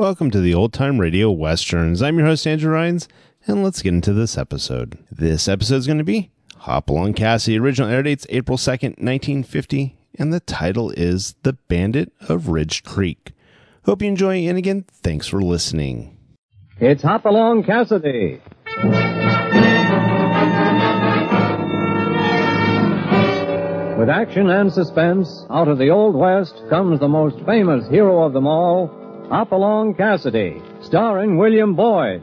Welcome to the Old Time Radio Westerns. I'm your host, Andrew Rhynes, and let's get into this episode. This episode is going to be Hopalong Cassidy. Original air date's April 2nd, 1950, and the title is The Bandit of Ridge Creek. Hope you enjoy, and again, thanks for listening. It's Hopalong Cassidy. With action and suspense, out of the Old West comes the most famous hero of them all, Hopalong Cassidy, starring William Boyd.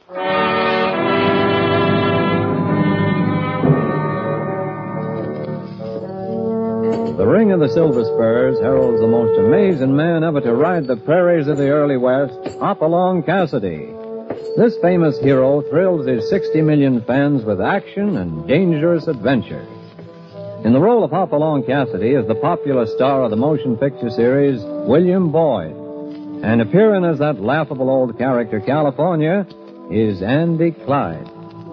The Ring of the Silver Spurs heralds the most amazing man ever to ride the prairies of the early West, Hopalong Cassidy. This famous hero thrills his 60 million fans with action and dangerous adventure. In the role of Hopalong Cassidy is the popular star of the motion picture series, William Boyd. And appearing as that laughable old character, California, is Andy Clyde.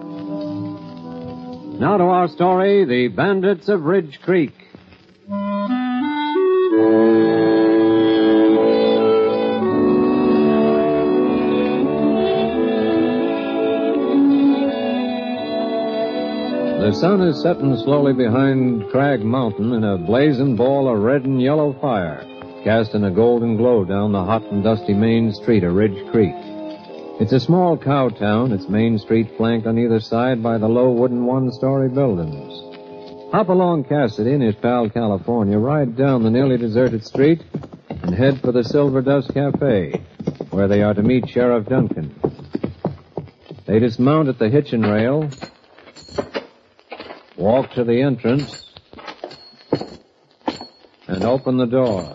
Now to our story, The Bandits of Ridge Creek. The sun is setting slowly behind Crag Mountain in a blazing ball of red and yellow fire, casting a golden glow down the hot and dusty main street of Ridge Creek. It's a small cow town, its main street flanked on either side by the low wooden one-story buildings. Hopalong Cassidy and his pal California ride down the nearly deserted street and head for the Silver Dust Cafe, where they are to meet Sheriff Duncan. They dismount at the hitching rail, walk to the entrance, and open the door.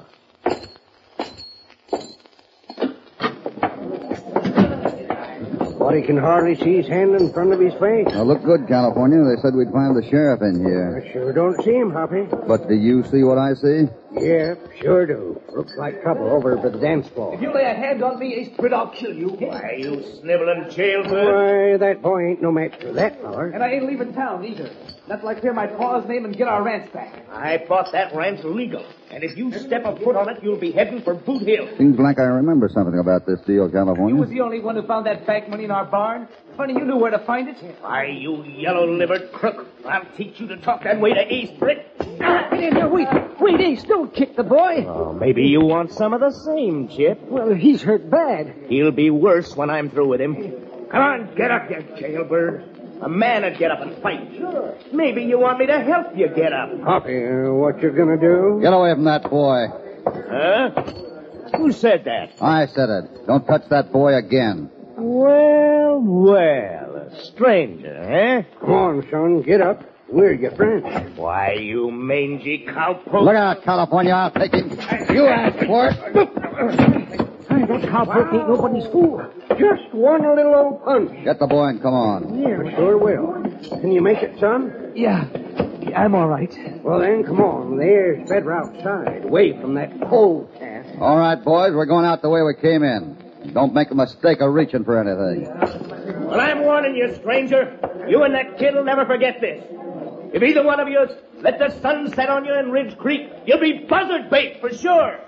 He can hardly see his hand in front of his face. Look good, California. They said we'd find the sheriff in here. I sure don't see him, Hoppy. But do you see what I see? Yep, sure do. Looks like trouble over by the dance floor. If you lay a hand on me, Ace Britt, I'll kill you. Why, you sniveling jailbird? Why, that boy ain't no match for that feller. And I ain't leaving town, either. Not till I clear my pa's name and get our ranch back. I bought that ranch legal. And if you step a foot on it, you'll be heading for Boot Hill. Seems like I remember something about this deal, California. You was the only one who found that bank money in our barn. Funny you knew where to find it. Why, you yellow-livered crook. I'll teach you to talk that way to Ace Britt. Wait, Ace, don't kick the boy. Oh, maybe you want some of the same, Chip. Well, he's hurt bad. He'll be worse when I'm through with him. Come on, get up, you jailbird. A man would get up and fight. Sure. Maybe you want me to help you get up. Hoppy, what you gonna do? Get away from that boy. Huh? Who said that? I said it. Don't touch that boy again. Well, a stranger, eh? Come on, son, get up. We're your friends. Why, you mangy cowpoke. Look out, California. I'll take him. You asked for it. That cowpoke ain't nobody's fool. Just one little old punch. Get the boy and come on. Yeah, sure will. Can you make it, son? Yeah, I'm all right. Well, then, come on. There's better outside, away from that cold cat. All right, boys, we're going out the way we came in. Don't make a mistake of reaching for anything. Well, I'm warning you, stranger. You and that kid will never forget this. If either one of you let the sun set on you in Ridge Creek, you'll be buzzard bait for sure.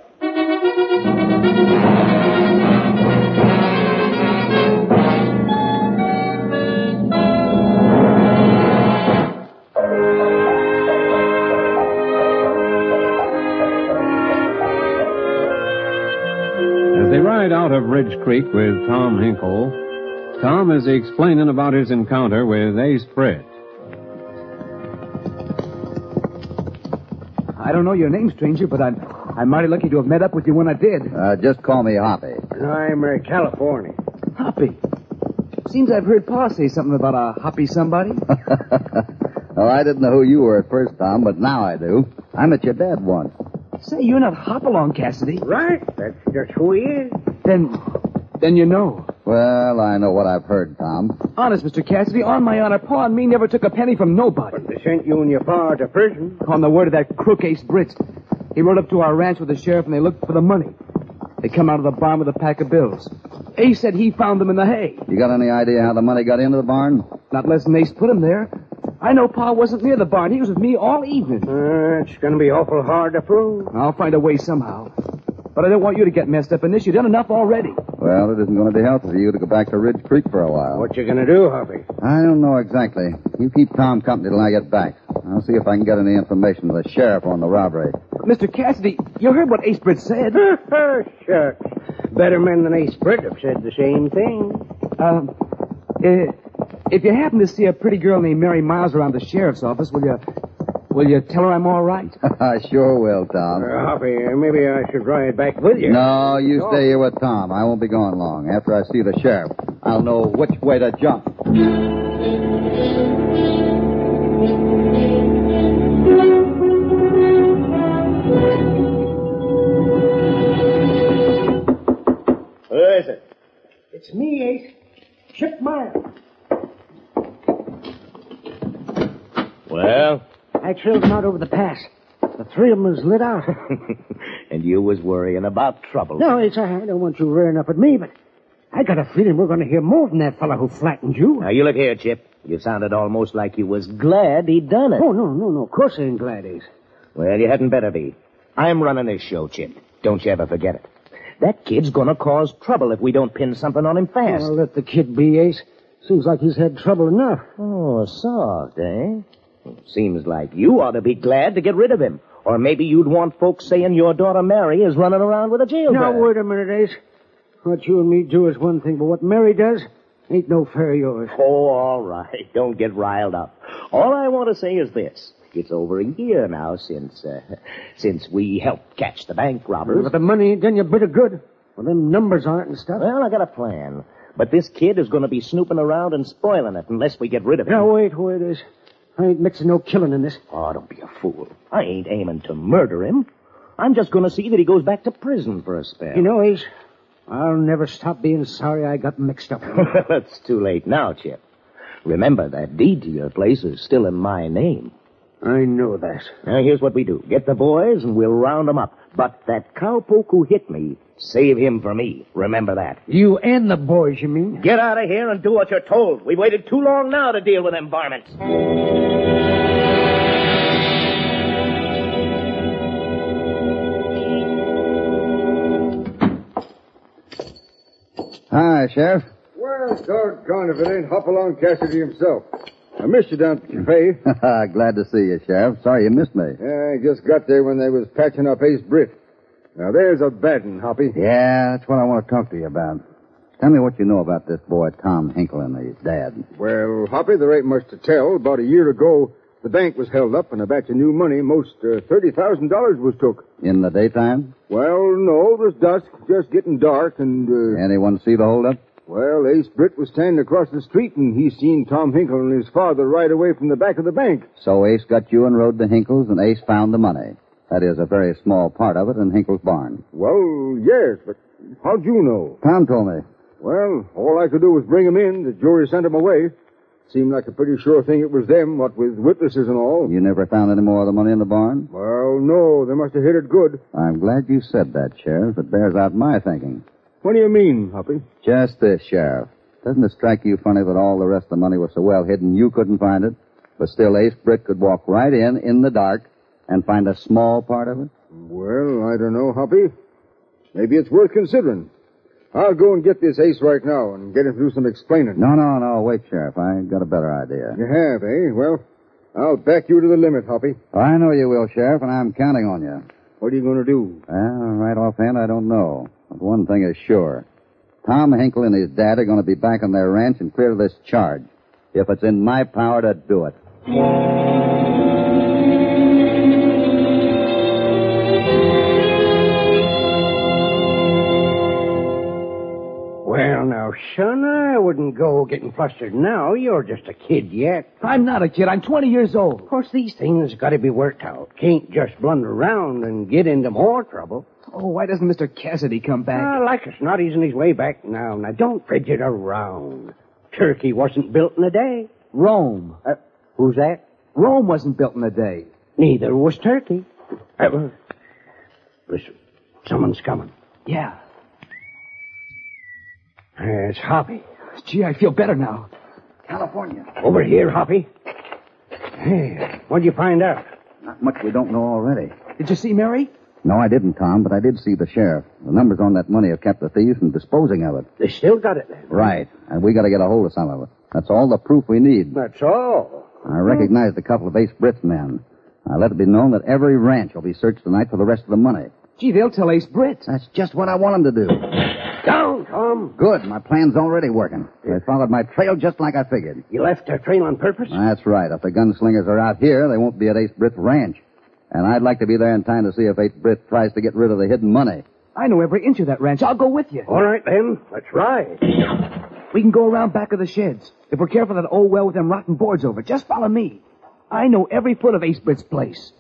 As they ride out of Ridge Creek with Tom Hinkle, Tom is explaining about his encounter with Ace Britt. I don't know your name, stranger, but I'm mighty lucky to have met up with you when I did. Just call me Hoppy. I'm California. Hoppy. Seems I've heard Pa say something about a hoppy somebody. Well, I didn't know who you were at first, Tom, but now I do. I met your dad once. Say, you're not Hopalong Cassidy. Right, that's just who he is. Then you know. Well, I know what I've heard, Tom. Honest, Mr. Cassidy, on my honor, Pa and me never took a penny from nobody. But they sent you and your pa to prison. On the word of that crook Ace Britt. He rode up to our ranch with the sheriff and they looked for the money. They come out of the barn with a pack of bills. Ace said he found them in the hay. You got any idea how the money got into the barn? Not less than Ace put him there. I know Pa wasn't near the barn. He was with me all evening. It's going to be awful hard to prove. I'll find a way somehow. But I don't want you to get messed up in this. You've done enough already. Well, it isn't going to be healthy for you to go back to Ridge Creek for a while. What you gonna do, Hoppy? I don't know exactly. You keep Tom company till I get back. I'll see if I can get any information from the sheriff on the robbery. Mr. Cassidy, you heard what Ace Britt said. Shucks. Better men than Ace Britt have said the same thing. If you happen to see a pretty girl named Mary Miles around the sheriff's office, will you tell her I'm all right? I sure will, Tom. Hoppy, maybe I should ride back with you. No, you stay here with Tom. I won't be gone long. After I see the sheriff, I'll know which way to jump. Who is it? It's me, Ace. Chip Meyer. Well? I trailed them out over the pass. The three of them was lit out. And you was worrying about trouble. No, Ace, I don't want you rearing up at me, but I got a feeling we're going to hear more from that fella who flattened you. Now, you look here, Chip. You sounded almost like you was glad he'd done it. Oh, no. Of course I ain't glad, Ace. Well, you hadn't better be. I'm running this show, Chip. Don't you ever forget it. That kid's gonna cause trouble if we don't pin something on him fast. Well, let the kid be, Ace. Seems like he's had trouble enough. Oh, soft, eh? Seems like you ought to be glad to get rid of him. Or maybe you'd want folks saying your daughter Mary is running around with a jailbird. Now, wait a minute, Ace. What you and me do is one thing, but what Mary does ain't no fair of yours. Oh, all right. Don't get riled up. All I want to say is this. It's over a year now since we helped catch the bank robbers. But the money ain't done you a bit of good. Well, them numbers on it and stuff. Well, I got a plan. But this kid is going to be snooping around and spoiling it unless we get rid of him. Now, wait, Ace. I ain't mixing no killing in this. Oh, don't be a fool. I ain't aiming to murder him. I'm just going to see that he goes back to prison for a spell. You know, Ace, I'll never stop being sorry I got mixed up. It's too late now, Chip. Remember, that deed to your place is still in my name. I know that. Now, here's what we do. Get the boys and we'll round them up. But that cowpoke who hit me, save him for me. Remember that. You and the boys, you mean? Get out of here and do what you're told. We've waited too long now to deal with them varmints. Hi, Sheriff. Well, doggone if it ain't Hopalong Cassidy himself. I missed you down at the cafe. Glad to see you, Sheriff. Sorry you missed me. Yeah, I just got there when they was patching up Ace Britt. Now, there's a bad one, Hoppy. Yeah, that's what I want to talk to you about. Tell me what you know about this boy, Tom Hinkle, and his dad. Well, Hoppy, there ain't much to tell. About a year ago, the bank was held up and a batch of new money, most $30,000 was took. In the daytime? Well, no, it was dusk, just getting dark, and... Anyone see the holdup? Well, Ace Britt was standing across the street, and he seen Tom Hinkle and his father ride away from the back of the bank. So Ace got you and rode to Hinkle's, and Ace found the money. That is, a very small part of it in Hinkle's barn. Well, yes, but how'd you know? Tom told me. Well, all I could do was bring him in. The jury sent him away. Seemed like a pretty sure thing it was them, what with witnesses and all. You never found any more of the money in the barn? Well, no, they must have hit it good. I'm glad you said that, Sheriff. It bears out my thinking. What do you mean, Hoppy? Just this, Sheriff. Doesn't it strike you funny that all the rest of the money was so well hidden you couldn't find it, but still Ace Britt could walk right in the dark, and find a small part of it? Well, I don't know, Hoppy. Maybe it's worth considering. I'll go and get this Ace right now and get him to do some explaining. No. Wait, Sheriff. I got a better idea. You have, eh? Well, I'll back you to the limit, Hoppy. Oh, I know you will, Sheriff, and I'm counting on you. What are you going to do? Well, right offhand, I don't know. But one thing is sure. Tom Hinkle and his dad are going to be back on their ranch and clear this charge. If it's in my power to do it. Well, now, son, I wouldn't go getting flustered now. You're just a kid yet. I'm not a kid. I'm 20 years old. Of course, these things got to be worked out. Can't just blunder around and get into more trouble. Oh, why doesn't Mr. Cassidy come back? Like as not, he's on his way back now. Now, don't fidget around. Turkey wasn't built in a day. Rome. Who's that? Rome wasn't built in a day. Neither was Turkey. Listen, someone's coming. Yeah. It's Hoppy. Gee, I feel better now. California. Over here, Hoppy. Hey, what'd you find out? Not much we don't know already. Did you see Mary? No, I didn't, Tom, but I did see the sheriff. The numbers on that money have kept the thieves from disposing of it. They still got it then. Right, and we got to get a hold of some of it. That's all the proof we need. That's all. I recognized a couple of Ace Britt's men. I let it be known that every ranch will be searched tonight for the rest of the money. Gee, they'll tell Ace Britt. That's just what I want them to do. Down, Tom. Good, my plan's already working. They followed my trail just like I figured. You left their trail on purpose? That's right. If the gunslingers are out here, they won't be at Ace Britt's ranch. And I'd like to be there in time to see if Ace Britt tries to get rid of the hidden money. I know every inch of that ranch. I'll go with you. All right, then. Let's ride. We can go around back of the sheds. If we're careful of that old well with them rotten boards over, just follow me. I know every foot of Ace Britt's place.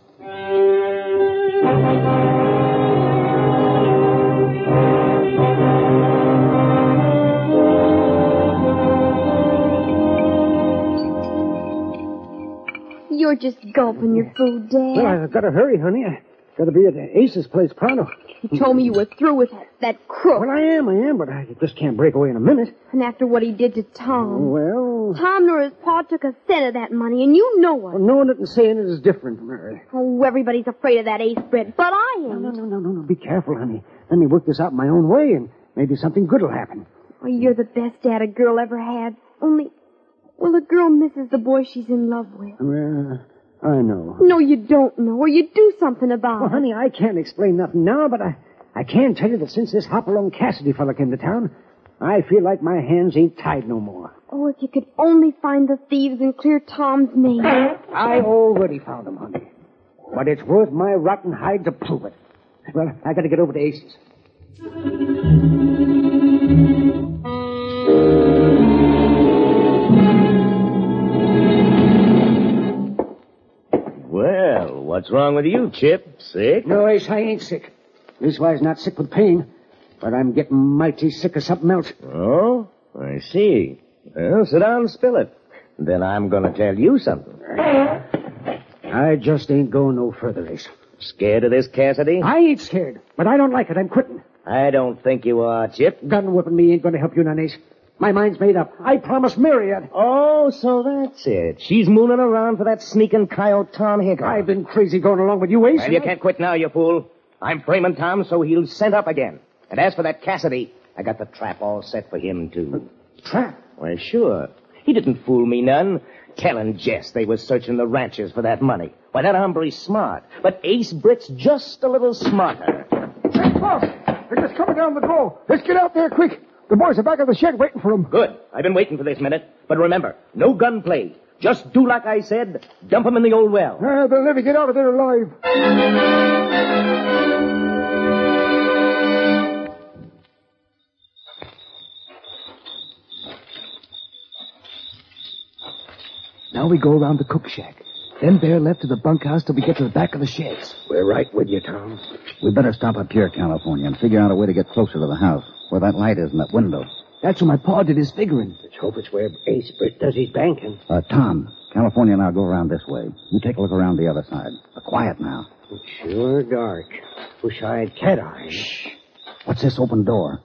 You're just gulping your food, Dad. Well, I've got to hurry, honey. I got to be at Ace's place pronto. You told me you were through with that crook. Well, I am, but I just can't break away in a minute. And after what he did to Tom. Well... Tom nor his pa took a cent of that money, and you know it. Well, knowing it and saying it is different, Mary. Oh, everybody's afraid of that Ace Britt, but I ain't. No. Be careful, honey. Let me work this out my own way, and maybe something good will happen. Oh, you're the best dad a girl ever had. Only, well, the girl misses the boy she's in love with. Well, I know. No, you don't know, or you do something about Well, it. honey, I can't explain nothing now, but I can tell you that since this Hopalong Cassidy fella came to town, I feel like my hands ain't tied no more. Oh, if you could only find the thieves and clear Tom's name. I already found them, honey. But it's worth my rotten hide to prove it. Well, I gotta get over to Ace's. Well, what's wrong with you, Chip? Sick? No, Ace, I ain't sick. Leastwise, not sick with pain. But I'm getting mighty sick of something else. Oh, I see. Well, sit down and spill it. Then I'm going to tell you something. I just ain't going no further, Ace. Scared of this, Cassidy? I ain't scared, but I don't like it. I'm quitting. I don't think you are, Chip. Gun whipping me ain't going to help you none, Ace. My mind's made up. I promised Myriad. Oh, so that's it. She's mooning around for that sneaking coyote Tom Hinkle. I've been crazy going along with you, Ace. Well, you can't quit now, you fool. I'm framing Tom so he'll scent up again. And as for that Cassidy, I got the trap all set for him, too. Trap? Well, sure. He didn't fool me none. Telling Jess they was searching the ranches for that money. Why, that hombre's smart. But Ace Britt's just a little smarter. Hey, boss! They're just coming down the draw. Let's get out there quick. The boys are back of the shed waiting for them. Good. I've been waiting for this minute. But remember, no gunplay. Just do like I said. Dump them in the old well. They'll never get out of there alive. Now we go around the cook shack. Then bear left to the bunkhouse till we get to the back of the sheds. We're right with you, Tom. We better stop up here, California, and figure out a way to get closer to the house, where that light is in that window. That's what my pa did his figuring. Let's hope it's where Ace Britt does his banking. Tom, California and I'll go around this way. You take a look around the other side. Quiet now. It's sure dark. Wish I had cat eyes. Shh. What's this open door?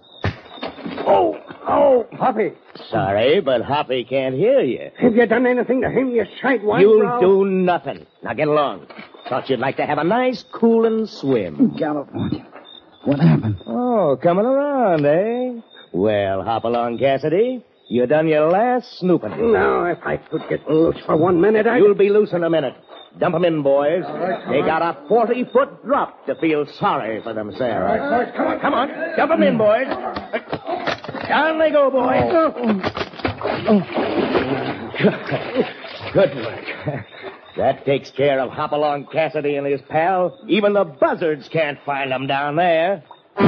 Oh, Hoppy. Sorry, but Hoppy can't hear you. Have you done anything to him, you sidewise? You'll do nothing. Now get along. Thought you'd like to have a nice cooling swim. California. What happened? Oh, coming around, eh? Well, hop along, Cassidy. You done your last snooping. Now, if I could get loose for 1 minute, You'll be loose in a minute. Dump 'em in, boys. They got a 40-foot drop to feel sorry for themselves. All right, boys, come on. Come on. Dump 'em in, boys. Down they go, boys. Good work. That takes care of Hopalong Cassidy and his pal. Even the buzzards can't find them down there.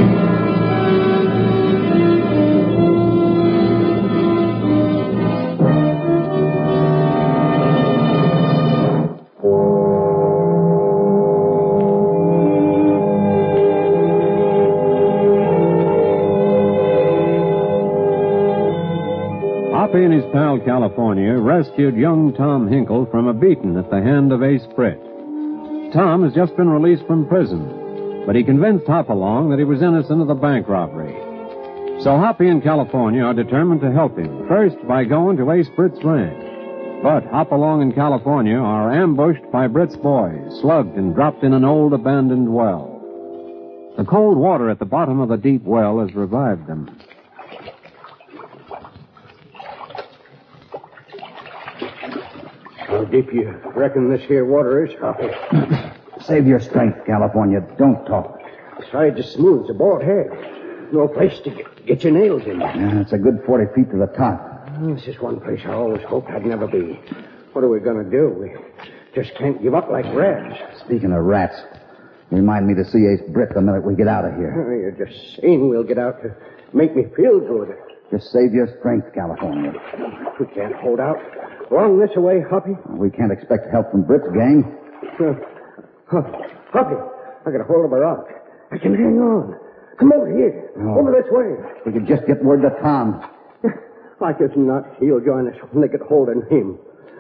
Hoppy and his pal California rescued young Tom Hinkle from a beating at the hand of Ace Britt. Tom has just been released from prison, but he convinced Hopalong that he was innocent of the bank robbery. So Hoppy and California are determined to help him, first by going to Ace Britt's ranch. But Hopalong and California are ambushed by Britt's boys, slugged and dropped in an old abandoned well. The cold water at the bottom of the deep well has revived them. How deep you reckon this here water is, Hoppy? Save your strength, California. Don't talk. Sides as smooth as a bald head. No place to get your nails in. Yeah, it's a good 40 feet to the top. This is one place I always hoped I'd never be. What are we going to do? We just can't give up like rats. Speaking of rats, remind me to see Ace Britt the minute we get out of here. You're just saying we'll get out to make me feel good. Just save your strength, California. We can't hold out long this away, Hoppy. We can't expect help from Britt's gang. Hoppy, I got a hold of a rock. I can hang on. Come over here. Oh. Over this way. We could just get word to Tom. Like as not, he'll join us when they get hold of him.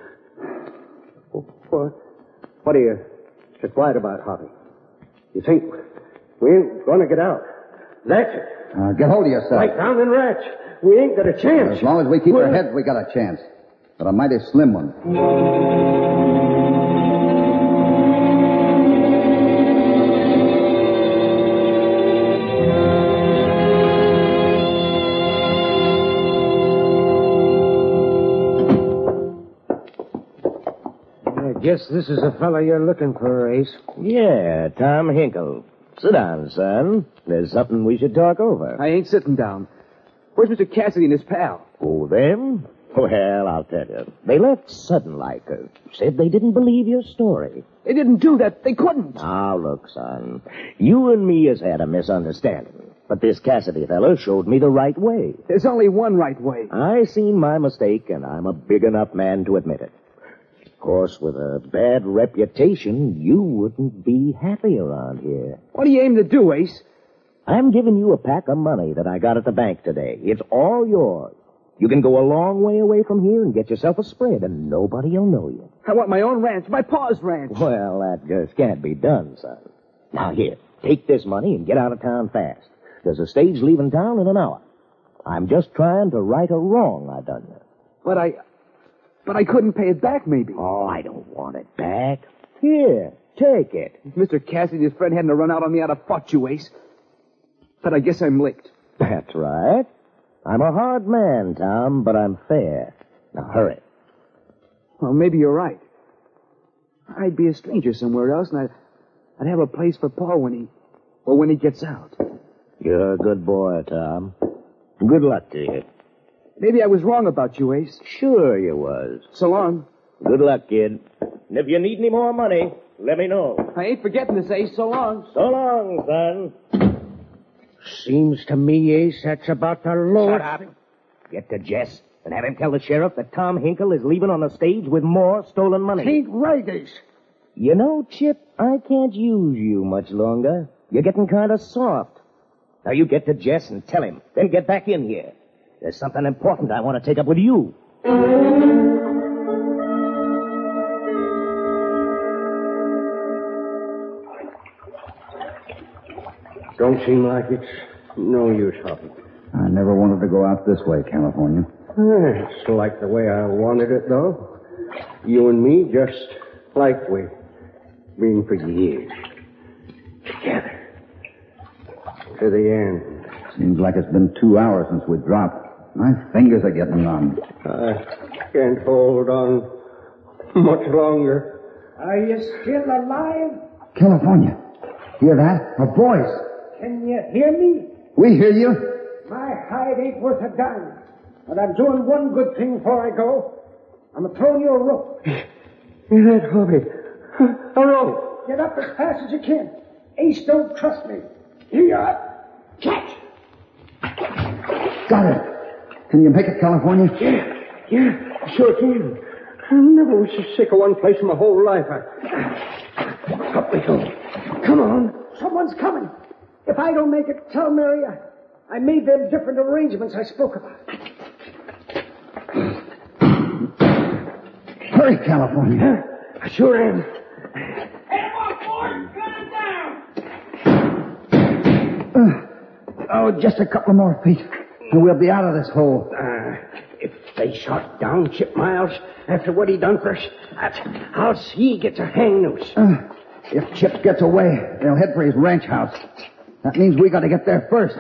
What are you so quiet about, Hoppy? You think we ain't going to get out? That's it. Get hold of yourself. Like down in rats. We ain't got a chance. As long as we keep our heads, we got a chance. But a mighty slim one. I guess this is the fellow you're looking for, Ace. Yeah, Tom Hinkle. Sit down, son. There's something we should talk over. I ain't sitting down. Where's Mr. Cassidy and his pal? Oh, them? Well, I'll tell you. They left sudden like. Said they didn't believe your story. They didn't do that. They couldn't. Now, look, son. You and me has had a misunderstanding. But this Cassidy fellow showed me the right way. There's only one right way. I seen my mistake, and I'm a big enough man to admit it. Of course, with a bad reputation, you wouldn't be happy around here. What do you aim to do, Ace? I'm giving you a pack of money that I got at the bank today. It's all yours. You can go a long way away from here and get yourself a spread, and nobody'll know you. I want my own ranch, my pa's ranch. Well, that just can't be done, son. Now, here, take this money and get out of town fast. There's a stage leaving town in an hour. I'm just trying to right a wrong I done you. But I couldn't pay it back, maybe. Oh, I don't want it back. Here, take it. If Mr. Cassidy and his friend hadn't run out on me, I'd have fought you, Ace. But I guess I'm licked. That's right. I'm a hard man, Tom, but I'm fair. Now, hurry. Well, maybe you're right. I'd be a stranger somewhere else, and I'd have a place for Pa when he gets out. You're a good boy, Tom. Good luck to you. Maybe I was wrong about you, Ace. Sure you was. So long. Good luck, kid. And if you need any more money, let me know. I ain't forgetting this, Ace. So long. So long, son. Seems to me, Ace, that's about the lowest. Shut up. Get to Jess and have him tell the sheriff that Tom Hinkle is leaving on the stage with more stolen money. Ain't right, Ace. You know, Chip, I can't use you much longer. You're getting kind of soft. Now you get to Jess and tell him, then get back in here. There's something important I want to take up with you. Don't seem like it's no use, Hoppy. I never wanted to go out this way, California. It's like the way I wanted it, though. You and me, just like we've been for years. Together. To the end. Seems like it's been 2 hours since we dropped. My fingers are getting numb. I can't hold on much longer. Are you still alive? California, hear that? A voice. Can you hear me? We hear you. My hide ain't worth a dime. But I'm doing one good thing before I go. I'm throwing you a rope. Hear that, Hoppy? A rope. Get up as fast as you can. Ace don't trust me. Here you are. Catch. Got it. Can you make it, California? Yeah, sure can. I never was so sick of one place in my whole life. Up we go. Come on. Someone's coming. If I don't make it, tell Mary I made them different arrangements I spoke about. Hurry, California. I sure am. Just a couple more feet, and we'll be out of this hole. If they shot down Chip Miles after what he done for us, I'll see he gets a hang noose. If Chip gets away, they'll head for his ranch house. That means we got to get there first.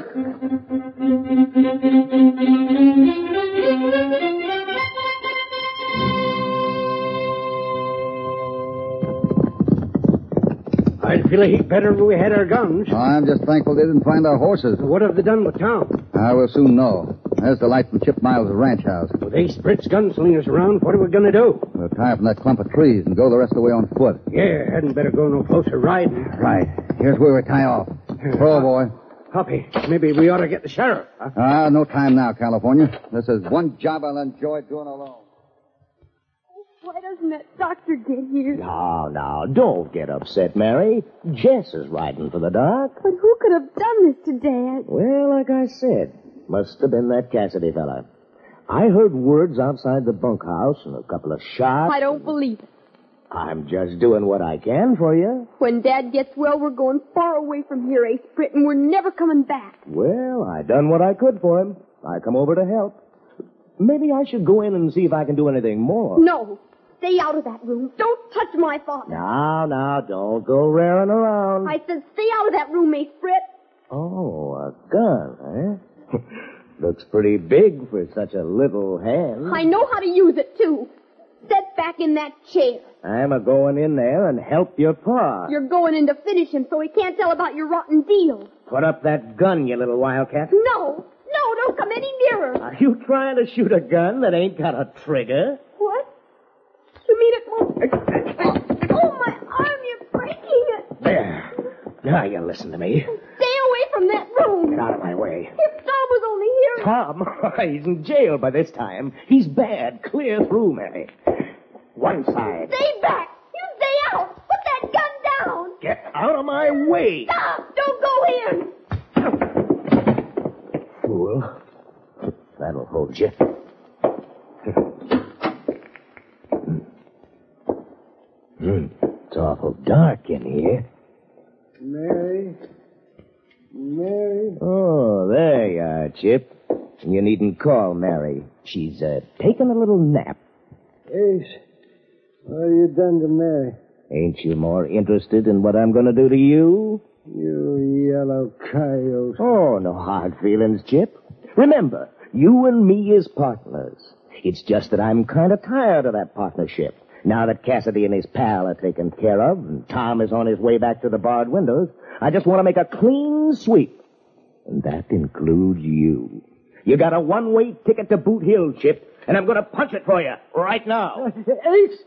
I'd feel a heap better if we had our guns. Oh, I'm just thankful they didn't find our horses. What have they done with Tom? I will soon know. There's the light from Chip Miles' ranch house. With Ace Britt's gunslingers around, what are we going to do? We'll tie up in that clump of trees and go the rest of the way on foot. Yeah, hadn't better go no closer riding. Right. Here's where we tie off. Throw, boy. Hoppy, maybe we ought to get the sheriff. Huh? No time now, California. This is one job I'll enjoy doing alone. Why doesn't that doctor get here? Now, don't get upset, Mary. Jess is riding for the doc. But who could have done this to Dad? Well, like I said, must have been that Cassidy fella. I heard words outside the bunkhouse and a couple of shots. I don't believe it. I'm just doing what I can for you. When Dad gets well, we're going far away from here, Ace Britt, and we're never coming back. Well, I done what I could for him. I come over to help. Maybe I should go in and see if I can do anything more. No. Stay out of that room. Don't touch my father. Now, don't go raring around. I said stay out of that room, Ace Britt. Oh, a gun, eh? Looks pretty big for such a little hand. I know how to use it, too. Sit back in that chair. I'm a-going in there and help your pa. You're going in to finish him so he can't tell about your rotten deal. Put up that gun, you little wildcat. No, don't come any nearer. Are you trying to shoot a gun that ain't got a trigger? What? You mean it won't... Oh, my arm, you're breaking it. There. Now you listen to me. Stay away from that room. Get out of my way. If Tom was only here... Tom? He's in jail by this time. He's bad. Clear through, Mary. One side. Stay back. You stay out. Put that gun down. Get out of my way. Stop. Don't go in. Fool. That'll hold you. It's awful dark in here. Mary? Oh, there you are, Chip. You needn't call Mary. She's taking a little nap. Ace, what have you done to Mary? Ain't you more interested in what I'm going to do to you? You yellow coyote. Oh, no hard feelings, Chip. Remember, you and me is partners. It's just that I'm kind of tired of that partnership. Now that Cassidy and his pal are taken care of, and Tom is on his way back to the barred windows, I just want to make a clean sweep. And that includes you. You got a one-way ticket to Boot Hill, Chip, and I'm going to punch it for you right now. Ace!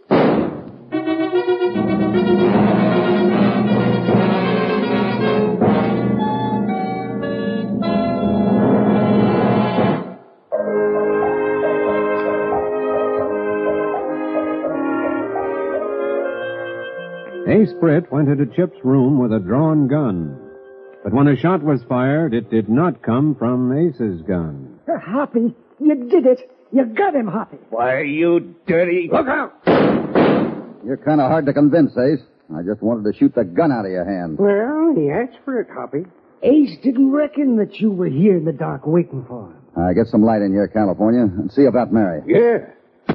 Ace Britt went into Chip's room with a drawn gun. But when a shot was fired, it did not come from Ace's gun. Hoppy, you did it. You got him, Hoppy. Why, you dirty... Look out! You're kind of hard to convince, Ace. I just wanted to shoot the gun out of your hand. Well, he asked for it, Hoppy. Ace didn't reckon that you were here in the dark waiting for him. Get some light in here, California, and see about Mary. Yeah.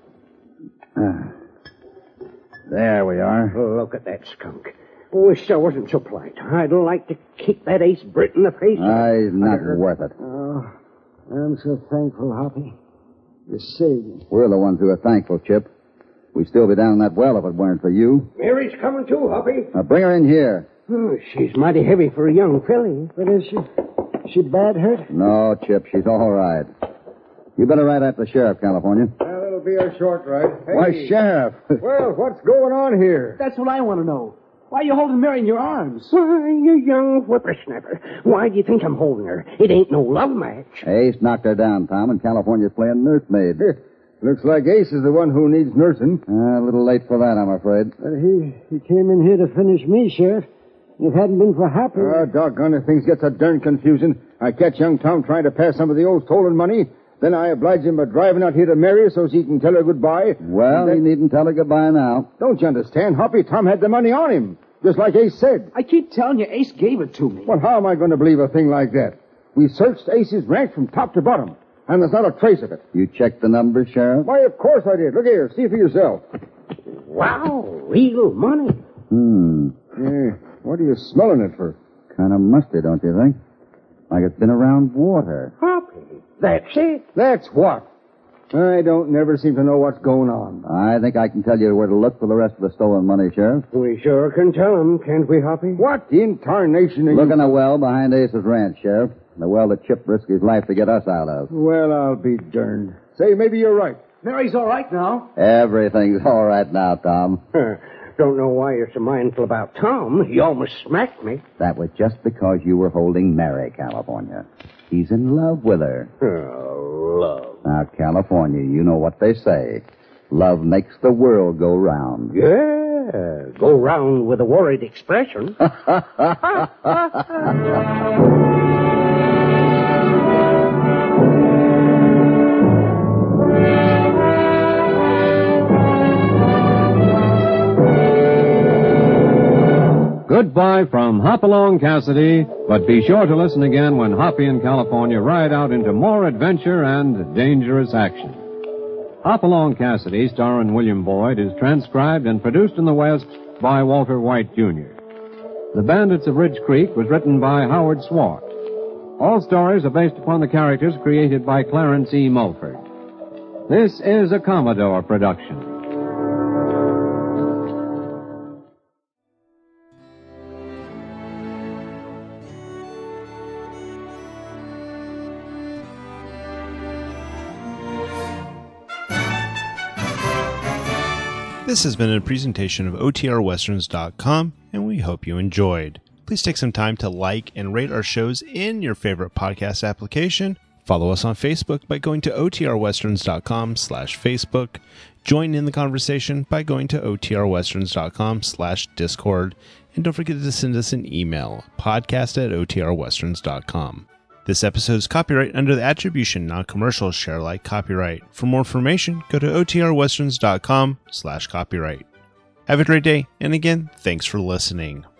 There we are. Look at that skunk. Wish I wasn't so polite. I'd like to kick that Ace Britt in the face. He's not worth it. Oh, I'm so thankful, Hoppy. You saved me. We're the ones who are thankful, Chip. We'd still be down in that well if it weren't for you. Mary's coming too, Hoppy. Now bring her in here. Oh, she's mighty heavy for a young filly. But is she bad hurt? No, Chip, she's all right. You better ride after the sheriff, California. Well, it'll be a short ride. Hey. Why, Sheriff? Well, what's going on here? That's what I want to know. Why are you holding Mary in your arms? Why, you young whippersnapper. Why do you think I'm holding her? It ain't no love match. Ace knocked her down, Tom, and California's playing nursemaid. Looks like Ace is the one who needs nursing. A little late for that, I'm afraid. He came in here to finish me, Sheriff. If it hadn't been for Hoppy... Doggone it, things get so darn confusing. I catch young Tom trying to pass some of the old stolen money. Then I oblige him by driving out here to Mary so he can tell her goodbye. Well, he needn't tell her goodbye now. Don't you understand? Hoppy Tom had the money on him, just like Ace said. I keep telling you, Ace gave it to me. Well, how am I going to believe a thing like that? We searched Ace's ranch from top to bottom, and there's not a trace of it. You checked the numbers, Sheriff? Why, of course I did. Look here, see for yourself. Wow, real money. Yeah, what are you smelling it for? Kind of musty, don't you think? Like it's been around water. Hoppy, that's it. That's what? I don't never seem to know what's going on. I think I can tell you where to look for the rest of the stolen money, Sheriff. We sure can tell him, can't we, Hoppy? What in tarnation are Look you... in a well behind Ace's ranch, Sheriff. The well that Chip risked his life to get us out of. Well, I'll be darned. Say, maybe you're right. Mary's all right now. Everything's all right now, Tom. Don't know why you're so mindful about Tom. He almost smacked me. That was just because you were holding Mary, California. He's in love with her. Oh, love. Now, California, you know what they say. Love makes the world go round. Yeah, go round with a worried expression. Goodbye from Hopalong Cassidy, but be sure to listen again when Hoppy and California ride out into more adventure and dangerous action. Hopalong Cassidy, starring William Boyd, is transcribed and produced in the West by Walter White, Jr. The Bandits of Ridge Creek was written by Howard Swart. All stories are based upon the characters created by Clarence E. Mulford. This is a Commodore production. This has been a presentation of OTRWesterns.com, and we hope you enjoyed. Please take some time to like and rate our shows in your favorite podcast application. Follow us on Facebook by going to OTRWesterns.com/Facebook. Join in the conversation by going to OTRWesterns.com/Discord. And don't forget to send us an email, podcast@OTRWesterns.com. This episode is copyright under the Attribution Non-Commercial Share Alike copyright. For more information, go to OTRWesterns.com/copyright. Have a great day, and again, thanks for listening.